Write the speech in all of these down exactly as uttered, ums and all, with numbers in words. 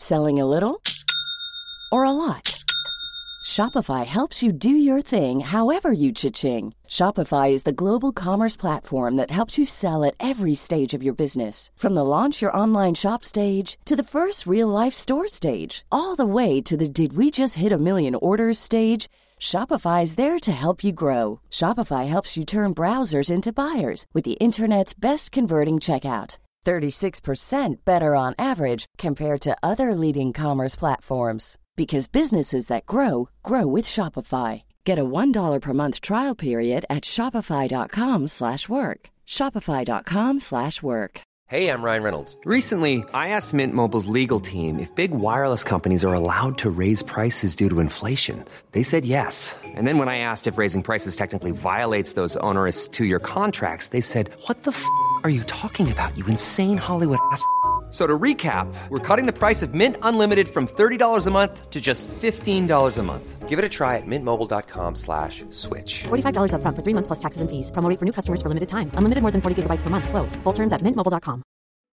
Selling a little or a lot? Shopify helps you do your thing however you cha-ching. Shopify is the global commerce platform that helps you sell at every stage of your business. From the launch your online shop stage to the first real-life store stage, all the way to the did we just hit a million orders stage. Shopify is there to help you grow. Shopify helps you turn browsers into buyers with the internet's best converting checkout. thirty-six percent better on average compared to other leading commerce platforms. Because businesses that grow, grow with Shopify. Get a one dollar per month trial period at shopify.com slash work. Shopify.com slash work. Hey, I'm Ryan Reynolds. Recently, I asked Mint Mobile's legal team if big wireless companies are allowed to raise prices due to inflation. They said yes. And then when I asked if raising prices technically violates those onerous two-year contracts, they said, what the f*** are you talking about, you insane Hollywood ass f- So to recap, we're cutting the price of Mint Unlimited from thirty dollars a month to just fifteen dollars a month. Give it a try at mintmobile.com slash switch. forty-five dollars up front for three months plus taxes and fees. Promo rate for new customers for limited time. Unlimited more than forty gigabytes per month. Slows full terms at mint mobile dot com.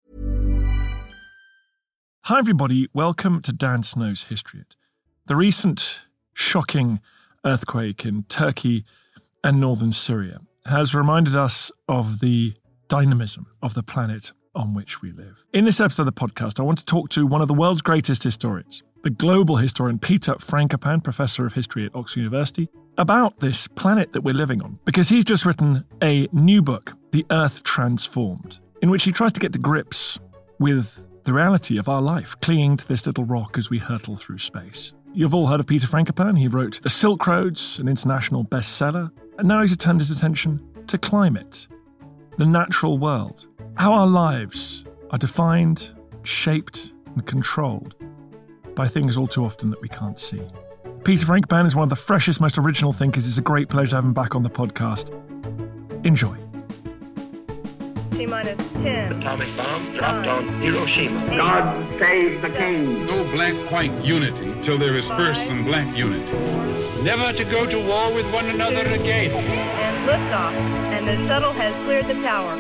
Hi everybody, welcome to Dan Snow's Historyit. The recent shocking earthquake in Turkey and northern Syria has reminded us of the dynamism of the planet on which we live. In this episode of the podcast, I want to talk to one of the world's greatest historians, the global historian Peter Frankopan, Professor of History at Oxford University, about this planet that we're living on, because he's just written a new book, The Earth Transformed, in which he tries to get to grips with the reality of our life, clinging to this little rock as we hurtle through space. You've all heard of Peter Frankopan. He wrote The Silk Roads, an international bestseller, and now he's turned his attention to climate, the natural world, how our lives are defined, shaped, and controlled by things all too often that we can't see. Peter Frankopan is one of the freshest, most original thinkers. It's a great pleasure to have him back on the podcast. Enjoy. T-minus ten. Atomic bomb dropped on Hiroshima. Eight, God save the king. No black-white unity till there is first some black unity. Never to go to war with one another again. And liftoff. And the shuttle has cleared the tower.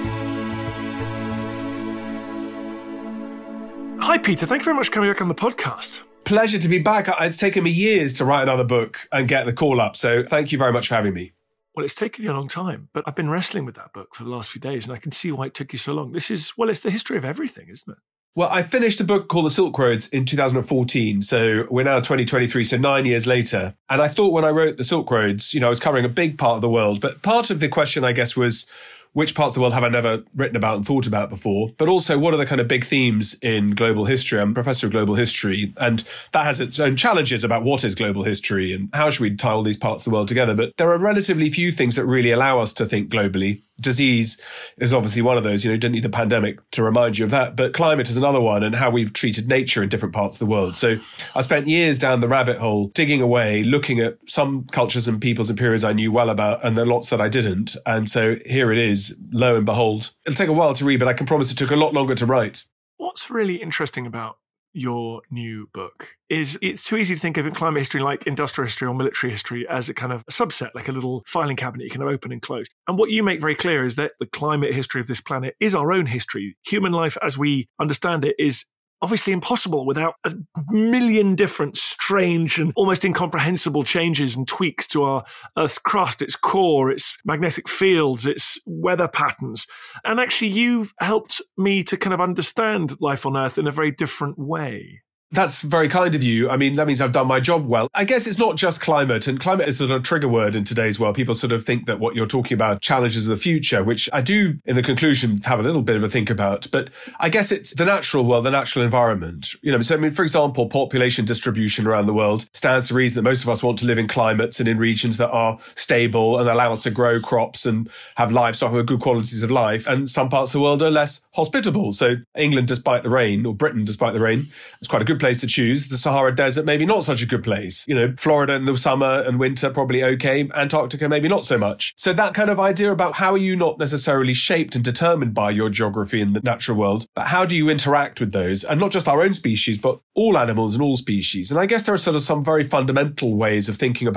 Hi, Peter. Thank you very much for coming back on the podcast. Pleasure to be back. It's taken me years to write another book and get the call up, so thank you very much for having me. Well, it's taken you a long time, but I've been wrestling with that book for the last few days, and I can see why it took you so long. This is, well, it's the history of everything, isn't it? Well, I finished a book called The Silk Roads in two thousand fourteen, so we're now twenty twenty-three, so nine years later. And I thought when I wrote The Silk Roads, you know, I was covering a big part of the world, but part of the question, I guess, was which parts of the world have I never written about and thought about before? But also, what are the kind of big themes in global history? I'm a professor of global history, and that has its own challenges about what is global history and how should we tie all these parts of the world together. But there are relatively few things that really allow us to think globally. Disease is obviously one of those. You know, you don't need the pandemic to remind you of that. But climate is another one, and how we've treated nature in different parts of the world. So I spent years down the rabbit hole, digging away, looking at some cultures and peoples and periods I knew well about, and there are lots that I didn't. And so here it is, lo and behold. It'll take a while to read, but I can promise it took a lot longer to write. What's really interesting about your new book is it's too easy to think of in climate history like industrial history or military history as a kind of a subset, like a little filing cabinet you can open and close. And what you make very clear is that the climate history of this planet is our own history. Human life as we understand it is obviously impossible without a million different strange and almost incomprehensible changes and tweaks to our Earth's crust, its core, its magnetic fields, its weather patterns. And actually, you've helped me to kind of understand life on Earth in a very different way. That's very kind of you. I mean, that means I've done my job well. I guess it's not just climate, and climate is sort of a trigger word in today's world. People sort of think that what you're talking about challenges of the future, which I do, in the conclusion, have a little bit of a think about. But I guess it's the natural world, the natural environment. You know, so I mean, for example, population distribution around the world stands to reason that most of us want to live in climates and in regions that are stable and allow us to grow crops and have livestock with good qualities of life. And some parts of the world are less hospitable. So England, despite the rain, or Britain, despite the rain, it's quite a good place to choose. The Sahara Desert, maybe not such a good place. You know, Florida in the summer and winter, probably okay. Antarctica, maybe not so much. So that kind of idea about how are you not necessarily shaped and determined by your geography in the natural world, but how do you interact with those? And not just our own species, but all animals and all species. And I guess there are sort of some very fundamental ways of thinking about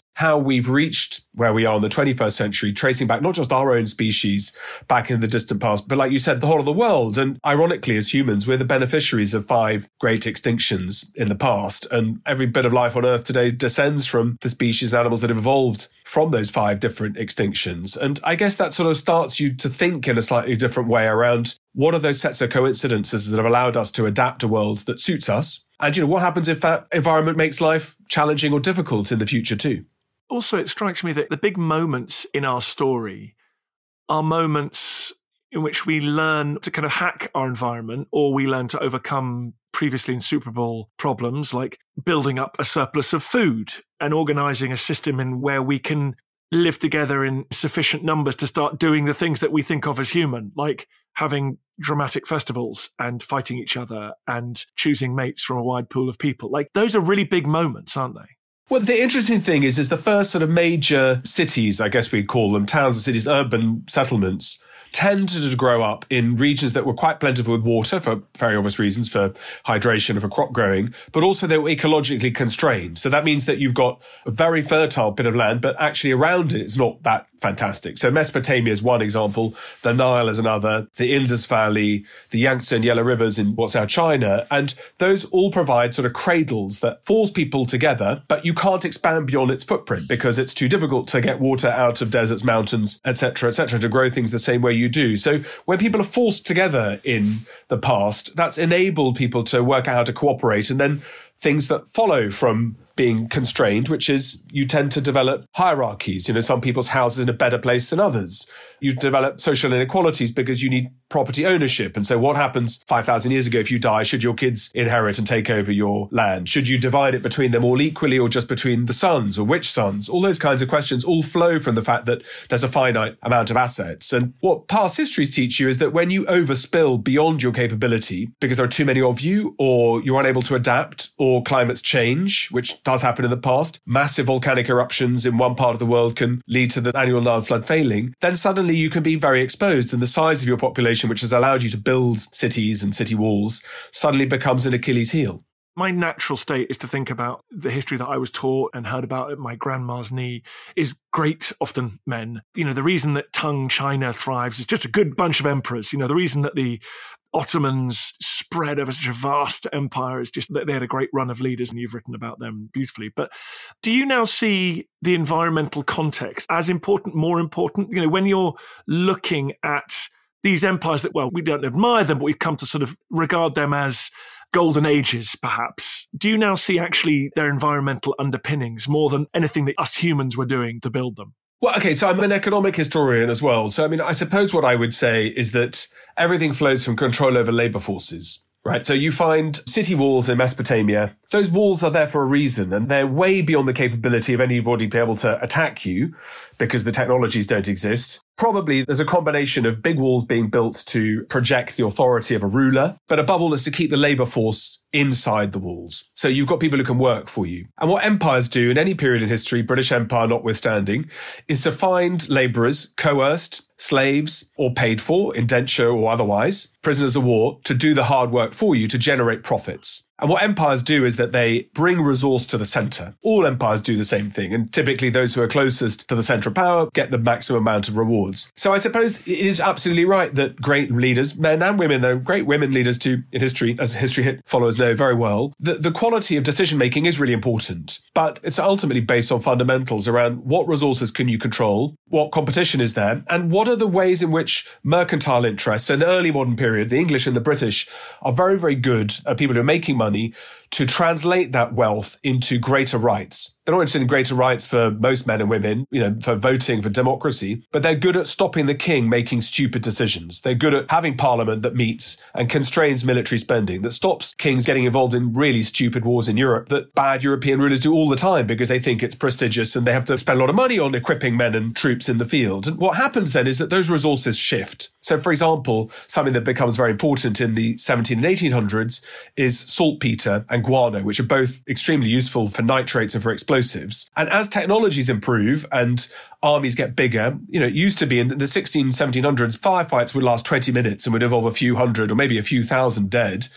how we've reached where we are in the twenty-first century, tracing back not just our own species back in the distant past, but like you said, the whole of the world. And ironically, as humans, we're the beneficiaries of five great extinctions in the past. And every bit of life on Earth today descends from the species and animals that have evolved from those five different extinctions. And I guess that sort of starts you to think in a slightly different way around what are those sets of coincidences that have allowed us to adapt a world that suits us? And, you know, what happens if that environment makes life challenging or difficult in the future too? Also, it strikes me that the big moments in our story are moments in which we learn to kind of hack our environment, or we learn to overcome previously insuperable problems like building up a surplus of food and organizing a system in where we can live together in sufficient numbers to start doing the things that we think of as human, like having dramatic festivals and fighting each other and choosing mates from a wide pool of people. Like, those are really big moments, aren't they? Well, the interesting thing is, is the first sort of major cities, I guess we'd call them, towns and cities, urban settlements, tended to grow up in regions that were quite plentiful with water for very obvious reasons, for hydration and for crop growing, but also they were ecologically constrained. So that means that you've got a very fertile bit of land, but actually around it, it's not that fantastic. So Mesopotamia is one example, the Nile is another, the Indus Valley, the Yangtze and Yellow Rivers in what's now China. And those all provide sort of cradles that force people together, but you can't expand beyond its footprint because it's too difficult to get water out of deserts, mountains, et cetera, et cetera, to grow things the same way you do. So when people are forced together in the past, that's enabled people to work out how to cooperate, and then things that follow from being constrained, which is you tend to develop hierarchies. You know, some people's houses in a better place than others. You develop social inequalities because you need property ownership. And so what happens five thousand years ago if you die? Should your kids inherit and take over your land? Should you divide it between them all equally, or just between the sons, or which sons? All those kinds of questions all flow from the fact that there's a finite amount of assets. And what past histories teach you is that when you overspill beyond your capability because there are too many of you, or you're unable to adapt, or climates change, which does happen in the past, massive volcanic eruptions in one part of the world can lead to the annual Nile flood failing, then suddenly you can be very exposed, and the size of your population, which has allowed you to build cities and city walls, suddenly becomes an Achilles heel. My natural state is to think about the history that I was taught and heard about at my grandma's knee is great, often men. You know, the reason that Tang China thrives is just a good bunch of emperors. You know, the reason that the Ottomans spread over such a vast empire is just that they had a great run of leaders, and you've written about them beautifully. But do you now see the environmental context as important, more important? You know, when you're looking at these empires that, well, we don't admire them, but we've come to sort of regard them as golden ages, perhaps. Do you now see actually their environmental underpinnings more than anything that us humans were doing to build them? Well, okay, so I'm an economic historian as well. So, I mean, I suppose what I would say is that everything flows from control over labor forces, right? So you find city walls in Mesopotamia. Those walls are there for a reason, and they're way beyond the capability of anybody to be able to attack you because the technologies don't exist. Probably there's a combination of big walls being built to project the authority of a ruler, but above all is to keep the labor force inside the walls. So you've got people who can work for you. And what empires do in any period in history, British Empire notwithstanding, is to find laborers, coerced, slaves, or paid for, indenture or otherwise, prisoners of war, to do the hard work for you to generate profits. And what empires do is that they bring resource to the center. All empires do the same thing. And typically those who are closest to the center of power get the maximum amount of rewards. So I suppose it is absolutely right that great leaders, men and women, though, great women leaders too in history, as history followers know very well, the, the quality of decision-making is really important. But it's ultimately based on fundamentals around what resources can you control, what competition is there, and what are the ways in which mercantile interests, so in the early modern period, the English and the British are very, very good at people who are making money to translate that wealth into greater rights. They're not interested in greater rights for most men and women, you know, for voting, for democracy, but they're good at stopping the king making stupid decisions. They're good at having parliament that meets and constrains military spending, that stops kings getting involved in really stupid wars in Europe that bad European rulers do all the time because they think it's prestigious and they have to spend a lot of money on equipping men and troops in the field. And what happens then is that those resources shift. So, for example, something that becomes very important in the seventeen and eighteen hundreds is saltpeter and guano, which are both extremely useful for nitrates and for explosives. And as technologies improve and armies get bigger, you know, it used to be in the sixteen, seventeen hundreds, firefights would last twenty minutes and would involve a few hundred or maybe a few thousand dead.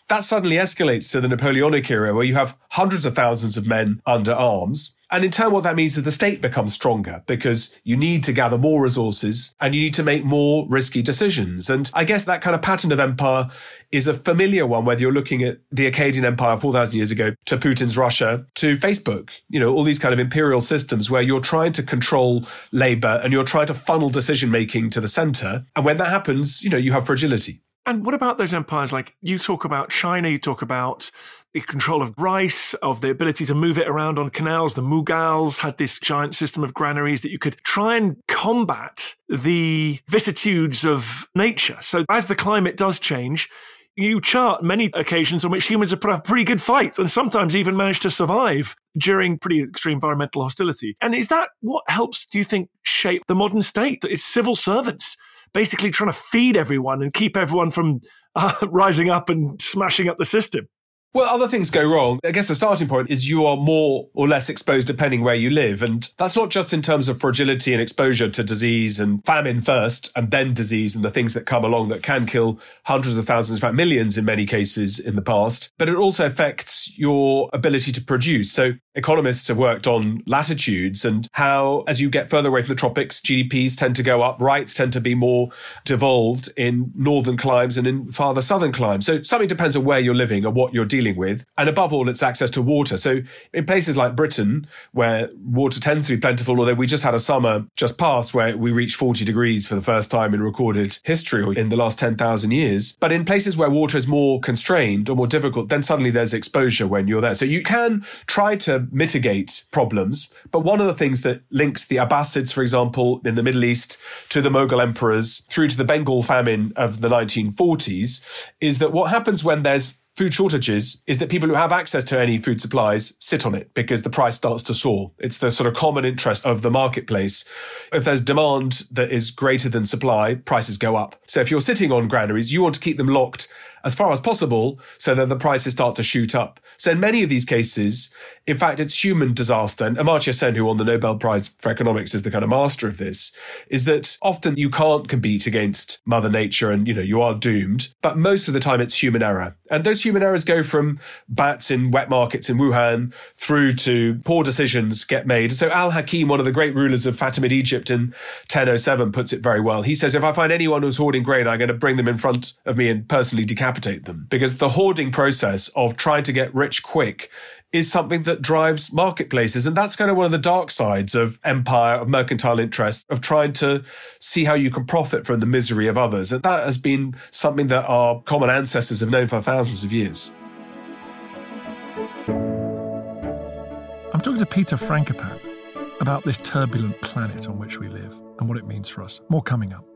That suddenly escalates to the Napoleonic era, where you have hundreds of thousands of men under arms. And in turn, what that means is the state becomes stronger because you need to gather more resources and you need to make more risky decisions. And I guess that kind of pattern of empire is a familiar one, whether you're looking at the Akkadian Empire four thousand years ago to Putin's Russia to Facebook, you know, all these kind of imperial systems where you're trying to control labor and you're trying to funnel decision making to the center. And when that happens, you know, you have fragility. And what about those empires? Like you talk about China, you talk about the control of rice, of the ability to move it around on canals. The Mughals had this giant system of granaries that you could try and combat the vicissitudes of nature. So as the climate does change, you chart many occasions on which humans have put up a pretty good fight and sometimes even managed to survive during pretty extreme environmental hostility. And is that what helps, do you think, shape the modern state? That it's civil servants basically trying to feed everyone and keep everyone from uh, rising up and smashing up the system? Well, other things go wrong. I guess the starting point is you are more or less exposed depending where you live. And that's not just in terms of fragility and exposure to disease and famine first, and then disease and the things that come along that can kill hundreds of thousands, in fact, millions in many cases in the past. But it also affects your ability to produce. So economists have worked on latitudes and how, as you get further away from the tropics, G D Ps tend to go up, rights tend to be more devolved in northern climes and in farther southern climes. So something depends on where you're living and what you're dealing with. And above all, it's access to water. So in places like Britain, where water tends to be plentiful, although we just had a summer just past where we reached forty degrees for the first time in recorded history or in the last ten thousand years. But in places where water is more constrained or more difficult, then suddenly there's exposure when you're there. So you can try to mitigate problems. But one of the things that links the Abbasids, for example, in the Middle East to the Mughal emperors through to the Bengal famine of the nineteen forties is that what happens when there's food shortages is that people who have access to any food supplies sit on it because the price starts to soar. It's the sort of common interest of the marketplace. If there's demand that is greater than supply, prices go up. So if you're sitting on granaries, you want to keep them locked as far as possible so that the prices start to shoot up. So in many of these cases, in fact, it's human disaster. And Amartya Sen, who won the Nobel Prize for Economics, is the kind of master of this, is that often you can't compete against Mother Nature and, you know, you are doomed. But most of the time it's human error. And those human errors go from bats in wet markets in Wuhan through to poor decisions get made. So Al-Hakim, one of the great rulers of Fatimid Egypt in ten oh seven, puts it very well. He says, if I find anyone who's hoarding grain, I'm going to bring them in front of me and personally decapitate them. Because the hoarding process of trying to get rich quick is something that drives marketplaces. And that's kind of one of the dark sides of empire, of mercantile interest, of trying to see how you can profit from the misery of others. And that has been something that our common ancestors have known for thousands of years. I'm talking to Peter Frankopan about this turbulent planet on which we live and what it means for us. More coming up.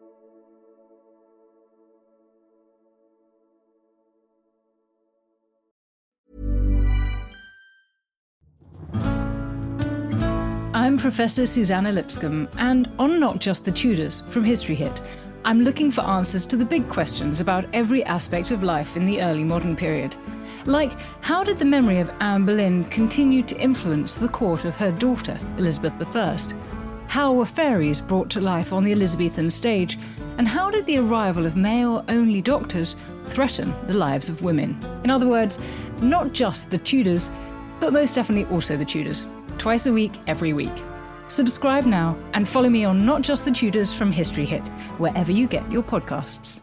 I'm Professor Susanna Lipscomb, and on Not Just the Tudors from History Hit, I'm looking for answers to the big questions about every aspect of life in the early modern period. Like, how did the memory of Anne Boleyn continue to influence the court of her daughter, Elizabeth the First? How were fairies brought to life on the Elizabethan stage? And how did the arrival of male-only doctors threaten the lives of women? In other words, not just the Tudors, but most definitely also the Tudors. Twice a week, every week. Subscribe now and follow me on Not Just the Tudors from History Hit, wherever you get your podcasts.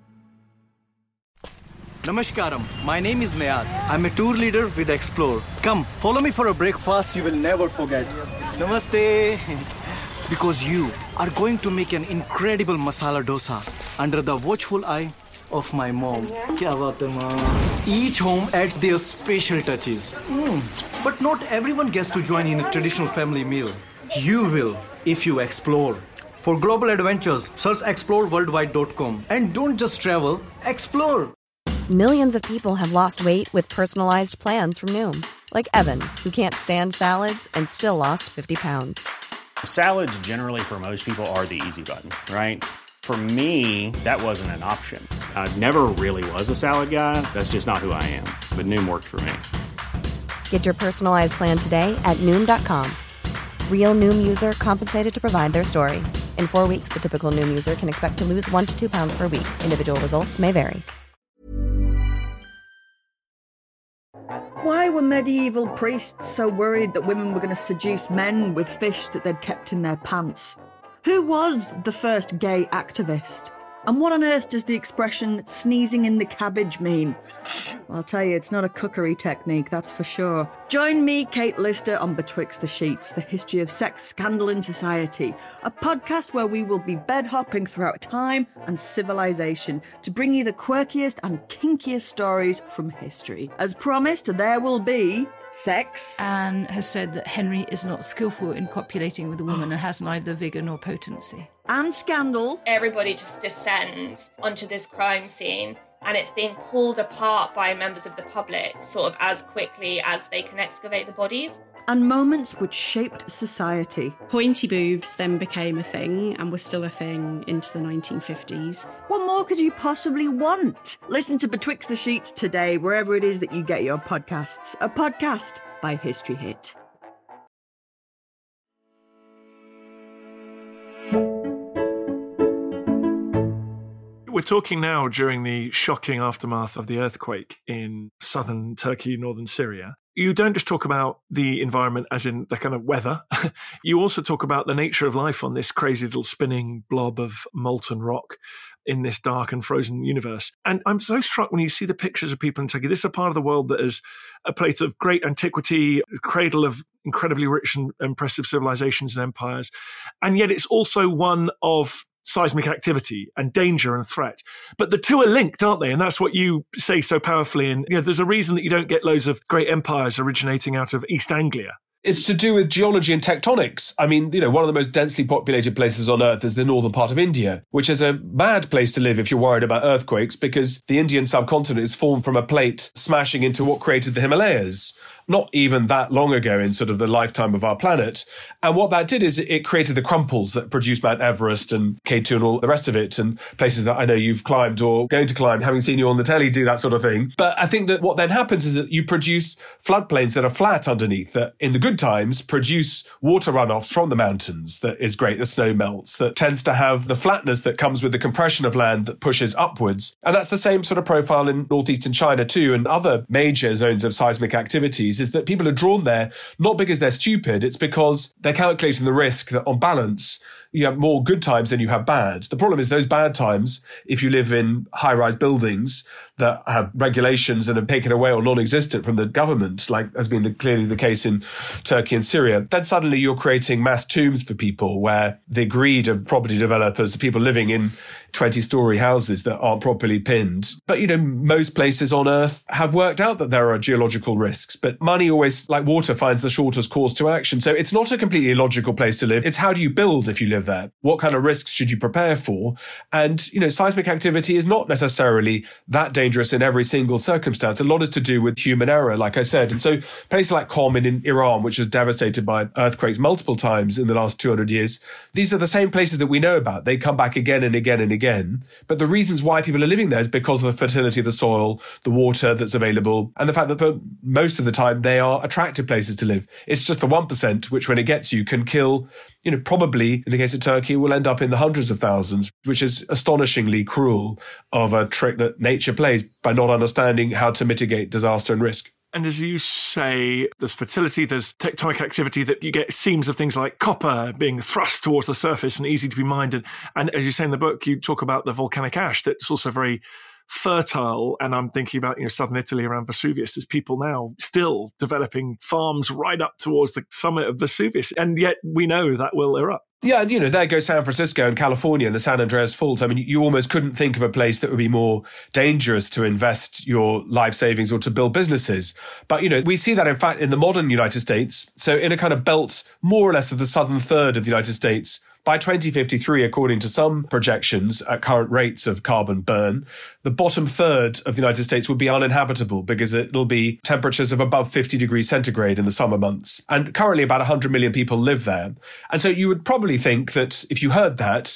Namaskaram, my name is Nayad. I'm a tour leader with Explore. Come, follow me for a breakfast you will never forget. Namaste. Because you are going to make an incredible masala dosa under the watchful eye of my mom. Kya baat hai, mom? Each home adds their special touches. Mm. But not everyone gets to join in a traditional family meal. You will, if you explore. For global adventures, search explore worldwide dot com. And don't just travel, explore. Millions of people have lost weight with personalized plans from Noom. Like Evan, who can't stand salads and still lost fifty pounds. Salads generally for most people are the easy button, right? For me, that wasn't an option. I never really was a salad guy. That's just not who I am. But Noom worked for me. Get your personalized plan today at Noom dot com. Real Noom user compensated to provide their story. In four weeks, the typical Noom user can expect to lose one to two pounds per week. Individual results may vary. Why were medieval priests so worried that women were going to seduce men with fish that they'd kept in their pants? Who was the first gay activist? And what on earth does the expression sneezing in the cabbage mean? I'll tell you, it's not a cookery technique, that's for sure. Join me, Kate Lister, on Betwixt the Sheets, the history of sex scandal in society, a podcast where we will be bed-hopping throughout time and civilization to bring you the quirkiest and kinkiest stories from history. As promised, there will be sex. Anne has said that Henry is not skillful in copulating with a woman and has neither vigour nor potency. And scandal. Everybody just descends onto this crime scene and it's being pulled apart by members of the public sort of as quickly as they can excavate the bodies. And moments which shaped society. Pointy boobs then became a thing and was still a thing into the nineteen fifties. What more could you possibly want? Listen to Betwixt the Sheets today, wherever it is that you get your podcasts. A podcast by History Hit. We're talking now during the shocking aftermath of the earthquake in southern Turkey, northern Syria. You don't just talk about the environment as in the kind of weather. You also talk about the nature of life on this crazy little spinning blob of molten rock in this dark and frozen universe. And I'm so struck when you see the pictures of people in Turkey. This is a part of the world that is a place of great antiquity, a cradle of incredibly rich and impressive civilizations and empires. And yet it's also one of seismic activity and danger and threat. But the two are linked, aren't they? And that's what you say so powerfully. And you know, there's a reason that you don't get loads of great empires originating out of East Anglia. It's to do with geology and tectonics. I mean, you know, one of the most densely populated places on Earth is the northern part of India, which is a mad place to live if you're worried about earthquakes, because the Indian subcontinent is formed from a plate smashing into what created the Himalayas, not even that long ago in sort of the lifetime of our planet. And what that did is it created the crumples that produced Mount Everest and K two and all the rest of it, and places that I know you've climbed or going to climb, having seen you on the telly do that sort of thing. But I think that what then happens is that you produce floodplains that are flat underneath, that in the good times produce water runoffs from the mountains. That is great. The snow melts. That tends to have the flatness that comes with the compression of land that pushes upwards. And that's the same sort of profile in northeastern China too, and other major zones of seismic activities, is that people are drawn there not because they're stupid, it's because they're calculating the risk that on balance you have more good times than you have bad. The problem is those bad times, if you live in high-rise buildings that have regulations and have taken away or non-existent from the government, like has been the, clearly the case in Turkey and Syria, then suddenly you're creating mass tombs for people where the greed of property developers, the people living in twenty-storey houses that aren't properly pinned. But, you know, most places on Earth have worked out that there are geological risks, but money always, like water, finds the shortest course to action. So it's not a completely illogical place to live. It's how do you build if you live there? What kind of risks should you prepare for? And, you know, seismic activity is not necessarily that dangerous in every single circumstance. A lot is to do with human error, like I said. And so places like Qom in, in Iran, which was devastated by earthquakes multiple times in the last two hundred years, these are the same places that we know about. They come back again and again and again. But the reasons why people are living there is because of the fertility of the soil, the water that's available, and the fact that for most of the time they are attractive places to live. It's just the one percent, which when it gets you can kill, you know, probably in the case of Turkey will end up in the hundreds of thousands, which is astonishingly cruel of a trick that nature plays by not understanding how to mitigate disaster and risk. And as you say, there's fertility, there's tectonic activity that you get seams of things like copper being thrust towards the surface and easy to be mined. And, and as you say in the book, you talk about the volcanic ash that's also very fertile. And I'm thinking about, you know, southern Italy around Vesuvius. There's people now still developing farms right up towards the summit of Vesuvius. And yet we know that will erupt. Yeah, and you know, there goes San Francisco and California and the San Andreas Fault. I mean, you almost couldn't think of a place that would be more dangerous to invest your life savings or to build businesses. But, you know, we see that, in fact, in the modern United States. So in a kind of belt, more or less of the southern third of the United States, by twenty fifty-three, according to some projections, at current rates of carbon burn, the bottom third of the United States will be uninhabitable because it'll be temperatures of above fifty degrees centigrade in the summer months. And currently about one hundred million people live there. And so you would probably think that if you heard that,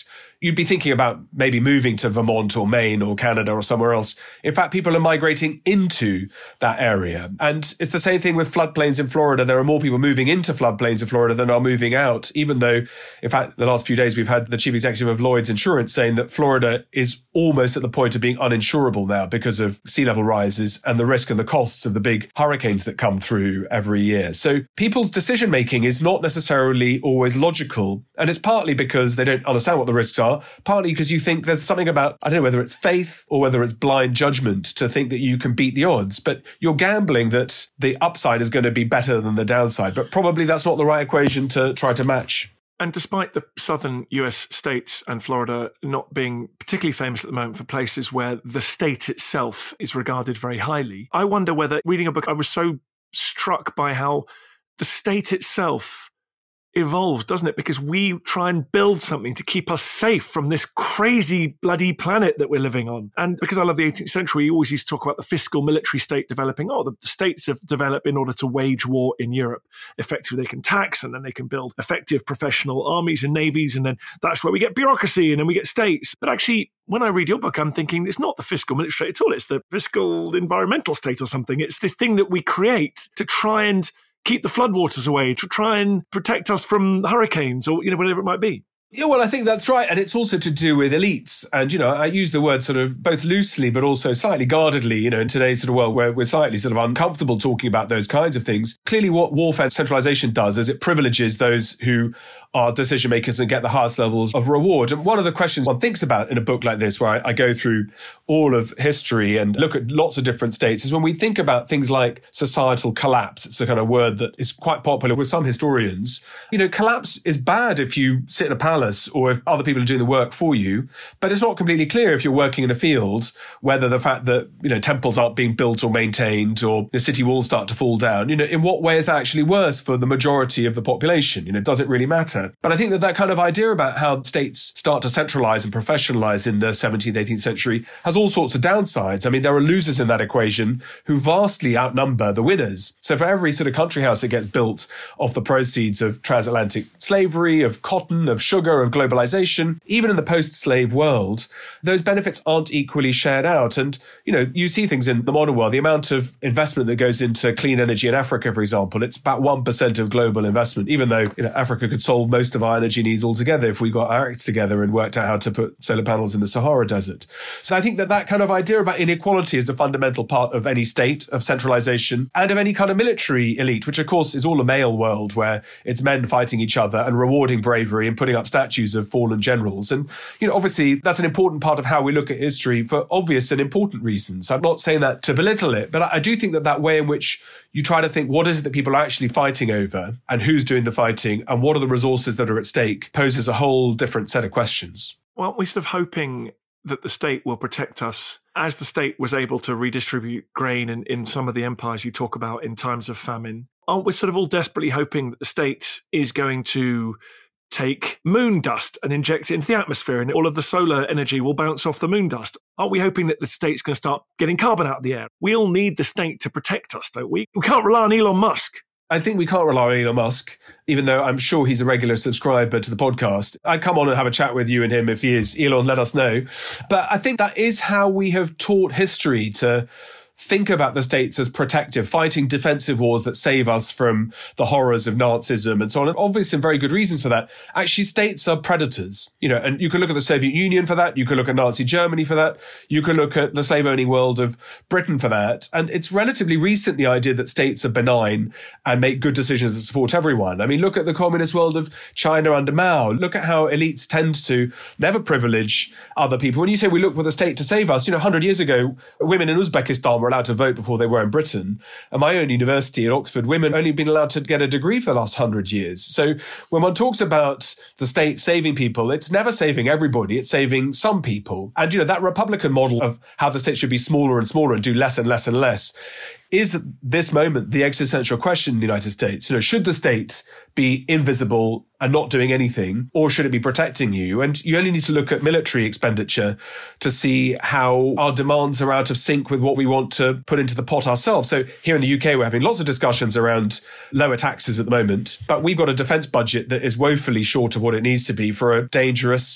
you'd be thinking about maybe moving to Vermont or Maine or Canada or somewhere else. In fact, people are migrating into that area. And it's the same thing with floodplains in Florida. There are more people moving into floodplains in Florida than are moving out, even though, in fact, the last few days we've had the chief executive of Lloyd's Insurance saying that Florida is almost at the point of being uninsurable now because of sea level rises and the risk and the costs of the big hurricanes that come through every year. So people's decision making is not necessarily always logical. And it's partly because they don't understand what the risks are, partly because you think there's something about, I don't know whether it's faith or whether it's blind judgment to think that you can beat the odds, but you're gambling that the upside is going to be better than the downside. But probably that's not the right equation to try to match. And despite the southern U S states and Florida not being particularly famous at the moment for places where the state itself is regarded very highly, I wonder whether, reading a book, I was so struck by how the state itself evolves, doesn't it? Because we try and build something to keep us safe from this crazy bloody planet that we're living on. And because I love the eighteenth century, we always used to talk about the fiscal military state developing. Oh, the, the states have developed in order to wage war in Europe. Effectively, they can tax and then they can build effective professional armies and navies. And then that's where we get bureaucracy and then we get states. But actually, when I read your book, I'm thinking it's not the fiscal military state at all. It's the fiscal environmental state or something. It's this thing that we create to try and keep the floodwaters away, to try and protect us from hurricanes or, you know, whatever it might be. Yeah, well, I think that's right. And it's also to do with elites. And, you know, I use the word sort of both loosely, but also slightly guardedly, you know, in today's sort of world where we're slightly sort of uncomfortable talking about those kinds of things. Clearly, what warfare centralization does is it privileges those who are decision makers and get the highest levels of reward. And one of the questions one thinks about in a book like this, where I, I go through all of history and look at lots of different states, is when we think about things like societal collapse. It's a kind of word that is quite popular with some historians. You know, collapse is bad if you sit in a palace or if other people are doing the work for you. But it's not completely clear if you're working in a field, whether the fact that, you know, temples aren't being built or maintained or the city walls start to fall down, you know, in what way is that actually worse for the majority of the population? You know, does it really matter? But I think that that kind of idea about how states start to centralize and professionalize in the seventeenth, eighteenth century has all sorts of downsides. I mean, there are losers in that equation who vastly outnumber the winners. So for every sort of country house that gets built off the proceeds of transatlantic slavery, of cotton, of sugar, of globalization, even in the post-slave world, those benefits aren't equally shared out. And, you know, you see things in the modern world, the amount of investment that goes into clean energy in Africa, for example, it's about one percent of global investment, even though, you know, Africa could solve most of our energy needs altogether if we got our acts together and worked out how to put solar panels in the Sahara Desert. So I think that that kind of idea about inequality is a fundamental part of any state, of centralization, and of any kind of military elite, which of course is all a male world where it's men fighting each other and rewarding bravery and putting up statues of fallen generals. And, you know, obviously that's an important part of how we look at history for obvious and important reasons. I'm not saying that to belittle it, but I do think that that way in which you try to think what is it that people are actually fighting over and who's doing the fighting and what are the resources that are at stake poses a whole different set of questions. Well, we're sort of hoping that the state will protect us as the state was able to redistribute grain in, in some of the empires you talk about in times of famine. Aren't we sort of all desperately hoping that the state is going to take moon dust and inject it into the atmosphere and all of the solar energy will bounce off the moon dust? Aren't we hoping that the state's going to start getting carbon out of the air? We all need the state to protect us, don't we? We can't rely on Elon Musk. I think we can't rely on Elon Musk, even though I'm sure he's a regular subscriber to the podcast. I'd come on and have a chat with you and him if he is. Elon, let us know. But I think that is how we have taught history to think about the states as protective, fighting defensive wars that save us from the horrors of Nazism and so on. And obviously, very good reasons for that. Actually, states are predators, you know, and you can look at the Soviet Union for that. You can look at Nazi Germany for that. You can look at the slave-owning world of Britain for that. And it's relatively recent, the idea that states are benign and make good decisions that support everyone. I mean, look at the communist world of China under Mao. Look at how elites tend to never privilege other people. When you say we look for the state to save us, you know, one hundred years ago, women in Uzbekistan were allowed to vote before they were in Britain. At my own university at Oxford, women only been allowed to get a degree for the last hundred years. So when one talks about the state saving people, it's never saving everybody. It's saving some people. And, you know, that Republican model of how the state should be smaller and smaller and do less and less and less is at this moment the existential question in the United States. You know, should the state be invisible and not doing anything, or should it be protecting you? And you only need to look at military expenditure to see how our demands are out of sync with what we want to put into the pot ourselves. So here in the U K, we're having lots of discussions around lower taxes at the moment, but we've got a defence budget that is woefully short of what it needs to be for a dangerous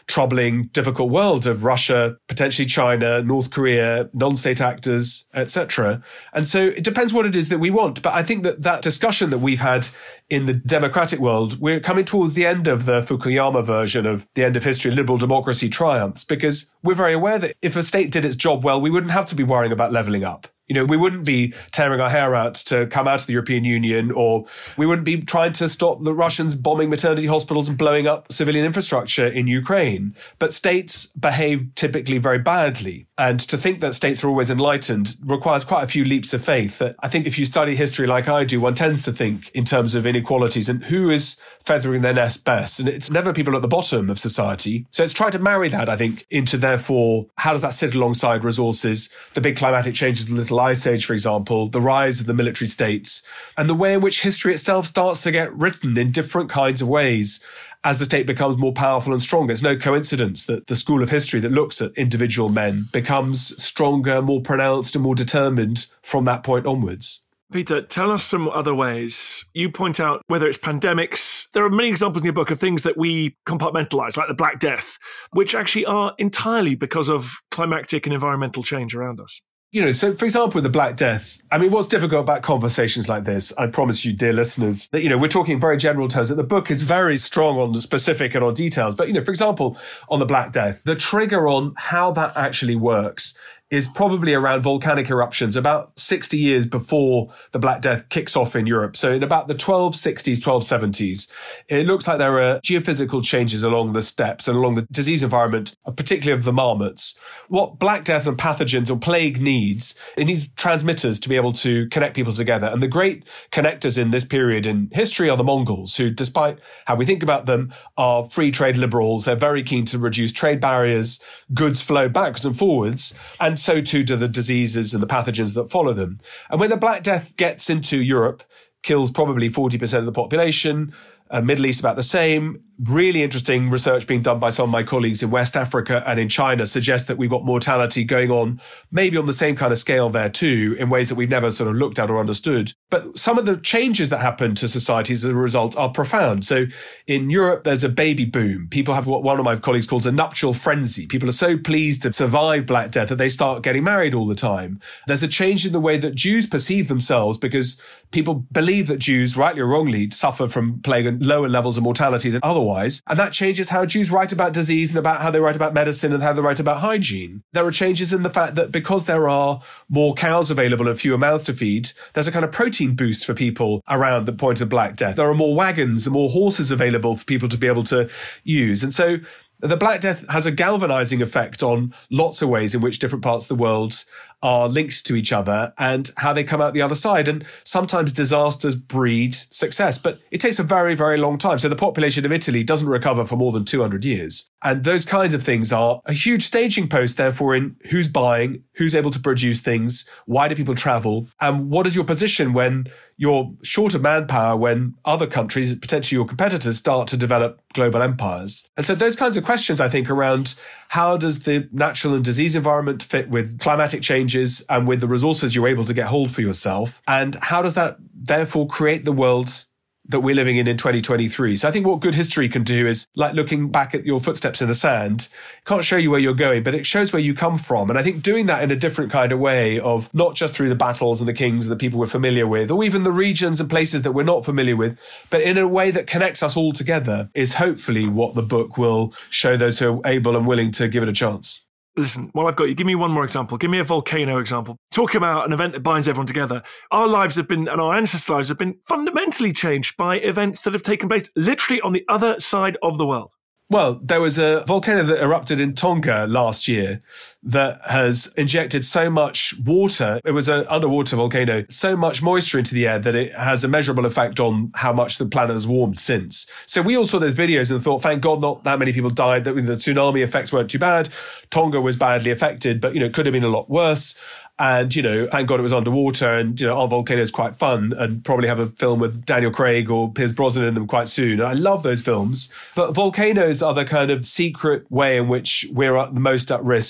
troubling, difficult world of Russia, potentially China, North Korea, non-state actors, et cetera. And so it depends what it is that we want. But I think that that discussion that we've had in the democratic world, we're coming towards the end of the Fukuyama version of the end of history, liberal democracy triumphs, because we're very aware that if a state did its job well, we wouldn't have to be worrying about levelling up. You know, we wouldn't be tearing our hair out to come out of the European Union, or we wouldn't be trying to stop the Russians bombing maternity hospitals and blowing up civilian infrastructure in Ukraine. But states behave typically very badly. And to think that states are always enlightened requires quite a few leaps of faith. That I think if you study history like I do, one tends to think in terms of inequalities and who is feathering their nest best. And it's never people at the bottom of society. So it's trying to marry that, I think, into therefore, how does that sit alongside resources, the big climatic changes in the Little Ice Age, for example, the rise of the military states, and the way in which history itself starts to get written in different kinds of ways as the state becomes more powerful and stronger. It's no coincidence that the school of history that looks at individual men becomes stronger, more pronounced and more determined from that point onwards. Peter, tell us some other ways. You point out whether it's pandemics. There are many examples in your book of things that we compartmentalize, like the Black Death, which actually are entirely because of climactic and environmental change around us. You know, so for example, with the Black Death, I mean, what's difficult about conversations like this, I promise you, dear listeners, that, you know, we're talking in very general terms, that the book is very strong on the specific and on details. But, you know, for example, on the Black Death, the trigger on how that actually works is probably around volcanic eruptions about sixty years before the Black Death kicks off in Europe. So in about the twelve sixties, twelve seventies, it looks like there are geophysical changes along the steppes and along the disease environment, particularly of the marmots. What Black Death and pathogens or plague needs, it needs transmitters to be able to connect people together. And the great connectors in this period in history are the Mongols, who, despite how we think about them, are free trade liberals. They're very keen to reduce trade barriers, goods flow backwards and forwards. And And so too do the diseases and the pathogens that follow them. And when the Black Death gets into Europe, kills probably forty percent of the population, uh, Middle East about the same. Really interesting research being done by some of my colleagues in West Africa and in China suggests that we've got mortality going on, maybe on the same kind of scale there too, in ways that we've never sort of looked at or understood. But some of the changes that happen to societies as a result are profound. So in Europe, there's a baby boom. People have what one of my colleagues calls a nuptial frenzy. People are so pleased to survive Black Death that they start getting married all the time. There's a change in the way that Jews perceive themselves because people believe that Jews, rightly or wrongly, suffer from plague and lower levels of mortality than otherwise. And that changes how Jews write about disease and about how they write about medicine and how they write about hygiene. There are changes in the fact that because there are more cows available and fewer mouths to feed, there's a kind of protein boost for people around the point of Black Death. There are more wagons and more horses available for people to be able to use. And so the Black Death has a galvanizing effect on lots of ways in which different parts of the world are linked to each other and how they come out the other side. And sometimes disasters breed success, but it takes a very, very long time. So the population of Italy doesn't recover for more than two hundred years. And those kinds of things are a huge staging post, therefore, in who's buying, who's able to produce things, why do people travel, and what is your position when you're short of manpower, when other countries, potentially your competitors, start to develop global empires. And so those kinds of questions, I think, around how does the natural and disease environment fit with climatic changes and with the resources you're able to get hold for yourself, and how does that therefore create the world that we're living in in twenty twenty-three. So I think what good history can do is, like looking back at your footsteps in the sand, it can't show you where you're going, but it shows where you come from. And I think doing that in a different kind of way, of not just through the battles and the kings and the people we're familiar with, or even the regions and places that we're not familiar with, but in a way that connects us all together, is hopefully what the book will show those who are able and willing to give it a chance. Listen, while I've got you, give me one more example. Give me a volcano example. Talk about an event that binds everyone together. Our lives have been, and our ancestors' lives have been fundamentally changed by events that have taken place literally on the other side of the world. Well, there was a volcano that erupted in Tonga last year that has injected so much water. It was an underwater volcano, so much moisture into the air that it has a measurable effect on how much the planet has warmed since. So we all saw those videos and thought, thank God not that many people died, that the tsunami effects weren't too bad. Tonga was badly affected, but, you know, it could have been a lot worse. And, you know, thank God it was underwater, and, you know, our volcano is quite fun, and probably have a film with Daniel Craig or Piers Brosnan in them quite soon. I love those films. But volcanoes are the kind of secret way in which we're at the most at risk, I think,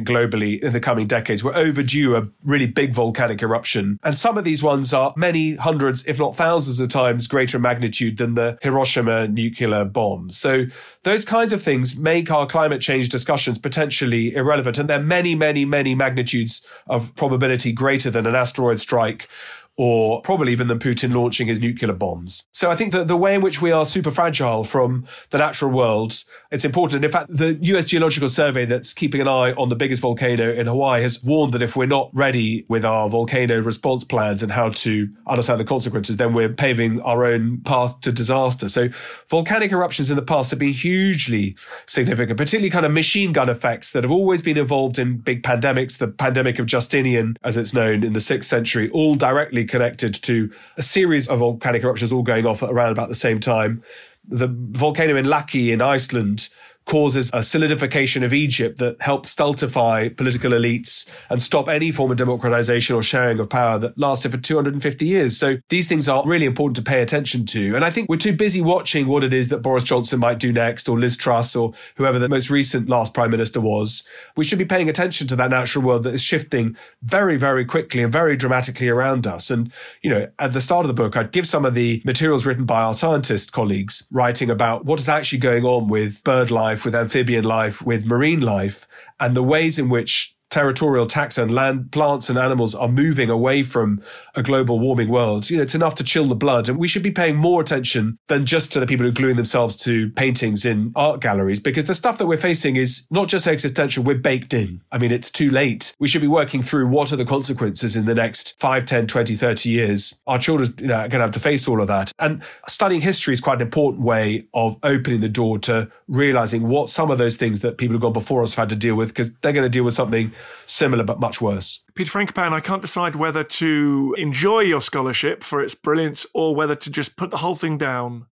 globally in the coming decades. We're overdue a really big volcanic eruption. And some of these ones are many hundreds, if not thousands of times greater in magnitude than the Hiroshima nuclear bombs. So those kinds of things make our climate change discussions potentially irrelevant. And there are many, many, many magnitudes of probability greater than an asteroid strike, or probably even than Putin launching his nuclear bombs. So I think that the way in which we are super fragile from the natural world, it's important. In fact, the U S Geological Survey that's keeping an eye on the biggest volcano in Hawaii has warned that if we're not ready with our volcano response plans and how to understand the consequences, then we're paving our own path to disaster. So volcanic eruptions in the past have been hugely significant, particularly kind of machine gun effects that have always been involved in big pandemics. The pandemic of Justinian, as it's known, in the sixth century, all directly connected to a series of volcanic eruptions all going off at around about the same time. The volcano in Laki in Iceland causes a solidification of Egypt that helped stultify political elites and stop any form of democratization or sharing of power that lasted for two hundred fifty years. So these things are really important to pay attention to. And I think we're too busy watching what it is that Boris Johnson might do next, or Liz Truss, or whoever the most recent last prime minister was. We should be paying attention to that natural world that is shifting very, very quickly and very dramatically around us. And, you know, at the start of the book, I'd give some of the materials written by our scientist colleagues writing about what is actually going on with bird life, with amphibian life, with marine life, and the ways in which territorial taxa and land plants and animals are moving away from a global warming world. You know, it's enough to chill the blood. And we should be paying more attention than just to the people who are gluing themselves to paintings in art galleries, because the stuff that we're facing is not just existential, we're baked in. I mean, it's too late. We should be working through what are the consequences in the next five, ten, twenty, thirty years. Our children, you know, are going to have to face all of that. And studying history is quite an important way of opening the door to realizing what some of those things that people who've gone before us have had to deal with, because they're going to deal with something similar but much worse. Peter Frankopan, I can't decide whether to enjoy your scholarship for its brilliance or whether to just put the whole thing down.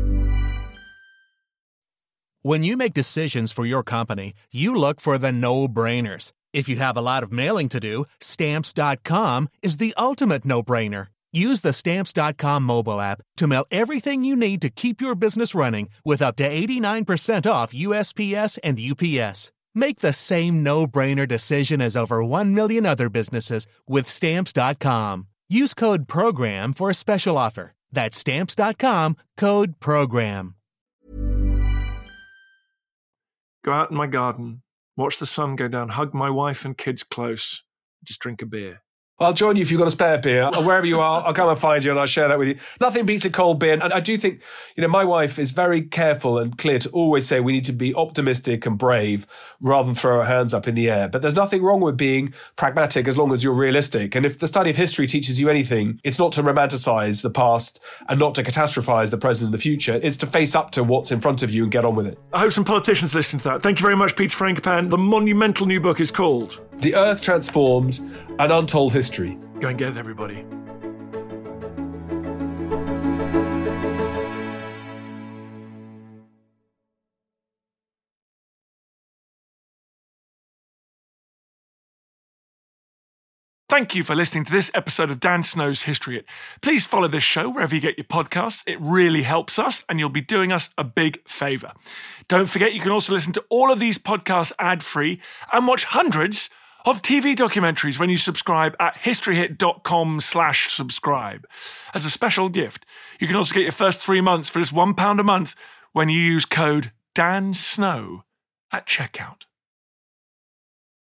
When you make decisions for your company, you look for the no-brainers. If you have a lot of mailing to do, Stamps dot com is the ultimate no-brainer. Use the Stamps dot com mobile app to mail everything you need to keep your business running with up to eighty-nine percent off U S P S and U P S. Make the same no-brainer decision as over one million other businesses with Stamps dot com. Use code PROGRAM for a special offer. That's Stamps dot com, code PROGRAM. Go out in my garden, watch the sun go down, hug my wife and kids close, just drink a beer. I'll join you if you've got a spare beer, or wherever you are, I'll come and find you and I'll share that with you. Nothing beats a cold beer. And I do think, you know, my wife is very careful and clear to always say we need to be optimistic and brave rather than throw our hands up in the air. But there's nothing wrong with being pragmatic as long as you're realistic. And if the study of history teaches you anything, it's not to romanticize the past and not to catastrophize the present and the future. It's to face up to what's in front of you and get on with it. I hope some politicians listen to that. Thank you very much, Peter Frankopan. The monumental new book is called The Earth Transformed, An Untold History. Go and get it, everybody. Thank you for listening to this episode of Dan Snow's History Hit. Please follow this show wherever you get your podcasts. It really helps us, and you'll be doing us a big favour. Don't forget, you can also listen to all of these podcasts ad-free and watch hundreds of T V documentaries when you subscribe at historyhit.com slash subscribe. As a special gift, you can also get your first three months for just one pound a month when you use code DANSNOW at checkout.